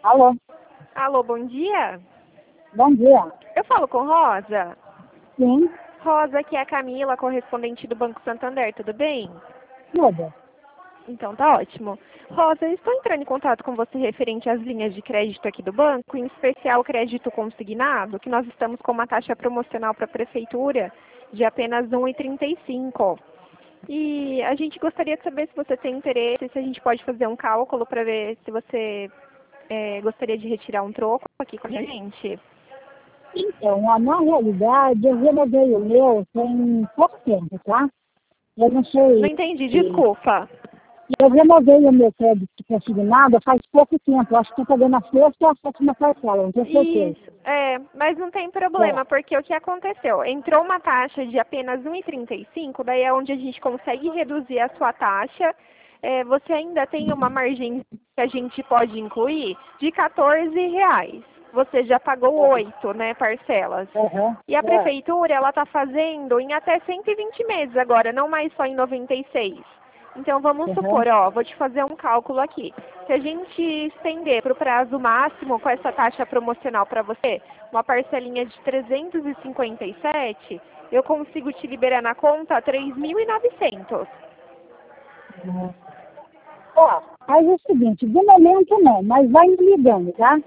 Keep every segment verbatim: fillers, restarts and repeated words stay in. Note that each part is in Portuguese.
Alô? Alô, bom dia. Bom dia. Eu falo com Rosa? Sim, Rosa, aqui é a Camila, correspondente do Banco Santander, tudo bem? tudo. Então tá ótimo. Rosa, eu estou entrando em contato com você referente às linhas de crédito aqui do banco, em especial o crédito consignado, que nós estamos com uma taxa promocional para a prefeitura de apenas um vírgula trinta e cinco. E a gente gostaria de saber se você tem interesse, se a gente pode fazer um cálculo para ver se você é, gostaria de retirar um troco aqui com a gente. Então, ó, na realidade, eu renovei o meu tem pouco tempo, tá? Eu não sei. Não entendi, desculpa. Eu renovei o meu crédito consignado faz pouco tempo. Acho que estou pagando a sexta ou a sétima parcela, não tenho certeza. Isso, é, mas não tem problema, É. porque o que aconteceu? Entrou uma taxa de apenas um vírgula trinta e cinco, daí é onde a gente consegue reduzir a sua taxa. É, você ainda tem uma margem que a gente pode incluir de quatorze reais. Você já pagou oito, né, parcelas. Uhum. E a É. prefeitura, ela está fazendo em até cento e vinte meses agora, não mais só em noventa e seis. Então, vamos Uhum. supor, ó, vou te fazer um cálculo aqui. Se a gente estender para o prazo máximo com essa taxa promocional para você, uma parcelinha de trezentos e cinquenta e sete, eu consigo te liberar na conta três mil e novecentos. Uhum. Ó, faz o seguinte, de momento não, mas vai me ligando, tá?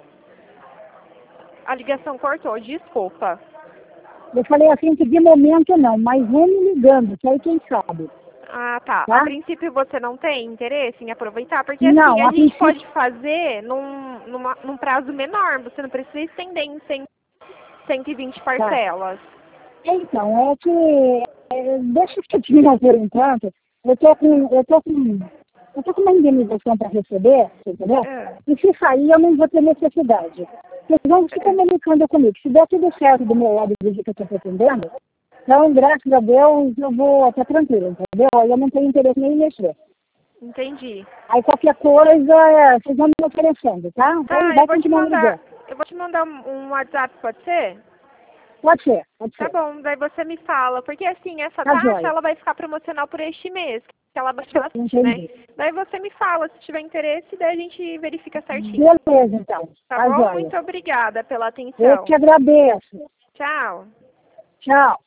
A ligação cortou, desculpa. Eu falei assim que de momento não, mas vem me ligando, que aí quem sabe. Ah, tá. Tá? A princípio você não tem interesse em aproveitar? Porque Não, assim, a a gente princípio- pode fazer num, numa- num prazo menor, você não precisa estender em cem, cento e vinte parcelas. Então, é que, é, deixa eu terminar por enquanto, eu tô com, eu tô com, eu tô com uma indenização para receber, entendeu? É. E se sair, eu não vou ter necessidade. Vocês vão se comunicando comigo. Se der tudo certo do meu lado do jeito que eu estou pretendendo, então, graças a Deus, eu vou estar tranquilo, entendeu? Aí eu não tenho interesse nem em mexer. Entendi. Aí qualquer coisa, é, vocês vão me oferecendo, tá? Tá, Então, eu vai vou te continuar me mandar. ligando. Eu vou te mandar um um WhatsApp, pode ser? Pode ser, pode Tá ser. bom, daí você me fala. Porque assim, essa Tá taxa joia. ela vai ficar promocional por este mês. Que ela baixou bastante, né? Entendi. Daí você me fala, se tiver interesse, daí a gente verifica certinho. Beleza, então. Tá Tá bom? joia. Muito obrigada pela Eu atenção. te agradeço. Tchau. Tchau.